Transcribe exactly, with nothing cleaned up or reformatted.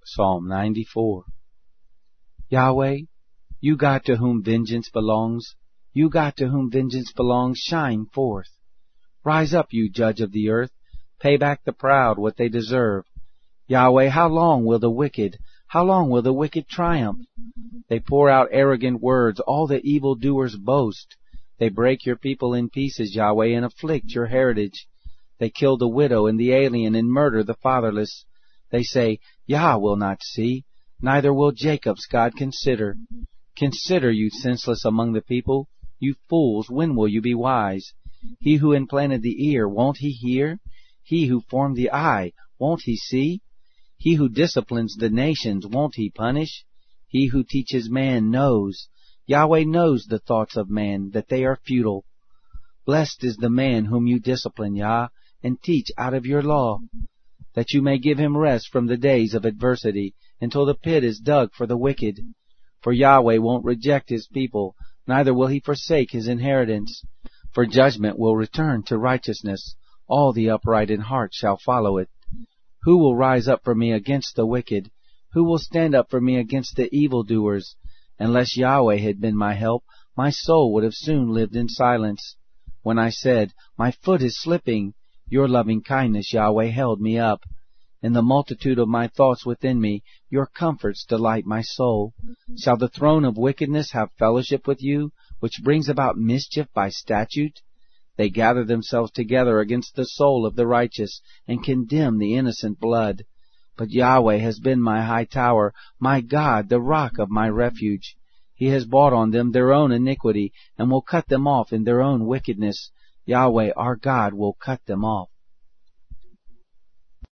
Psalm ninety-four. Yahweh, you God to whom vengeance belongs, you God to whom vengeance belongs, shine forth. Rise up, you judge of the earth, pay back the proud what they deserve. Yahweh, how long will the wicked, how long will the wicked triumph? They pour out arrogant words, all the evildoers boast. They break your people in pieces, Yahweh, and afflict your heritage. They kill the widow and the alien and murder the fatherless. They say, Yah will not see, neither will Jacob's God consider. Consider, you senseless among the people, you fools, when will you be wise? He who implanted the ear, won't he hear? He who formed the eye, won't he see? He who disciplines the nations, won't he punish? He who teaches man knows. Yahweh knows the thoughts of man, that they are futile. Blessed is the man whom you discipline, Yah, and teach out of your law, that you may give him rest from the days of adversity, until the pit is dug for the wicked. For Yahweh won't reject his people, neither will he forsake his inheritance. For judgment will return to righteousness, all the upright in heart shall follow it. Who will rise up for me against the wicked? Who will stand up for me against the evildoers? Unless Yahweh had been my help, my soul would have soon lived in silence. When I said, my foot is slipping, your loving kindness, Yahweh, held me up. In the multitude of my thoughts within me, your comforts delight my soul. Shall the throne of wickedness have fellowship with you, which brings about mischief by statute? They gather themselves together against the soul of the righteous, and condemn the innocent blood. But Yahweh has been my high tower, my God, the rock of my refuge. He has brought on them their own iniquity, and will cut them off in their own wickedness. Yahweh our God will cut them off.